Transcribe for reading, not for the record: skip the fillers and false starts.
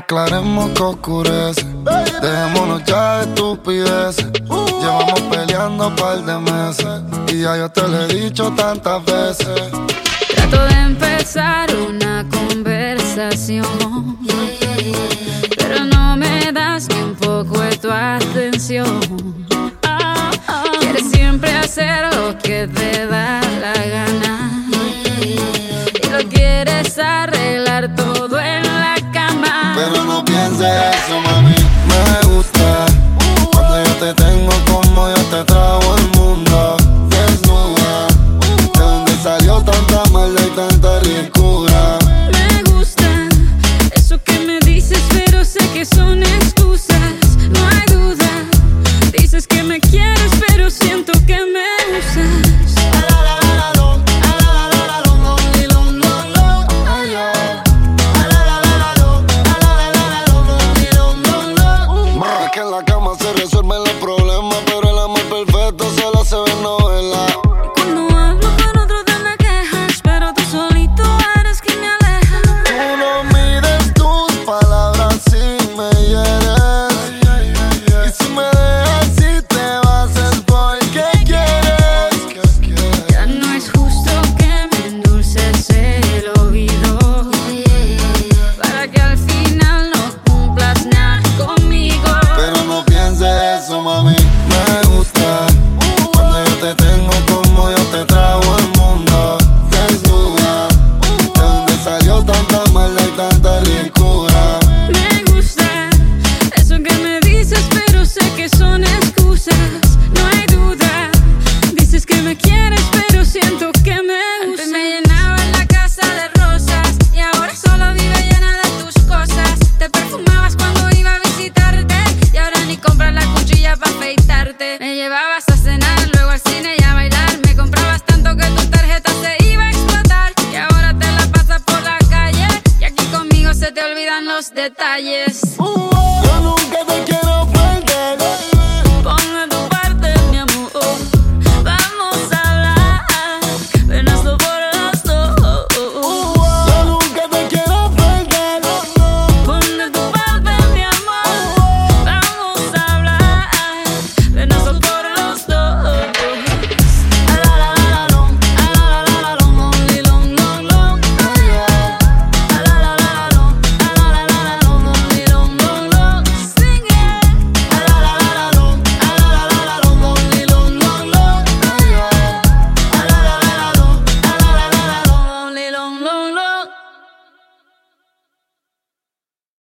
aclaremos que oscurece. Dejémonos ya de estupideces. Llevamos peleando un par de meses y ya yo te lo he dicho tantas veces. Trato de empezar una conversación, pero no me das ni un poco de tu atención. Quieres siempre hacer lo que te da la gana y lo quieres arreglar todo en la cama. Pero no pienses eso, mami. Me gusta cuando yo te tengo como yo te trago el mundo. Desnuda, de donde salió tanta maldad y tanta ricura. Me gusta eso que me dices, pero sé que son excusas. No hay duda, dices que me quieres, pero siento que me usas. Es que en la cama se resuelven los problemas, pero el amor perfecto solo se ve en novela. Cuando hablo con otro te me quejas, pero tú solito eres quien me aleja. Tú no mides tus palabras si me hieres. Y si me dejas, si te vas es porque quieres. Ya no es justo que me endulces el oído para que al final no cumplas nada conmigo. Pero no pienses eso, mami. Me gusta cuando yo te tengo como yo te trago el mundo. Desnuda, de donde salió tanta maldad y tanta ricura. Me gusta eso que me dices, pero sé que son excusas.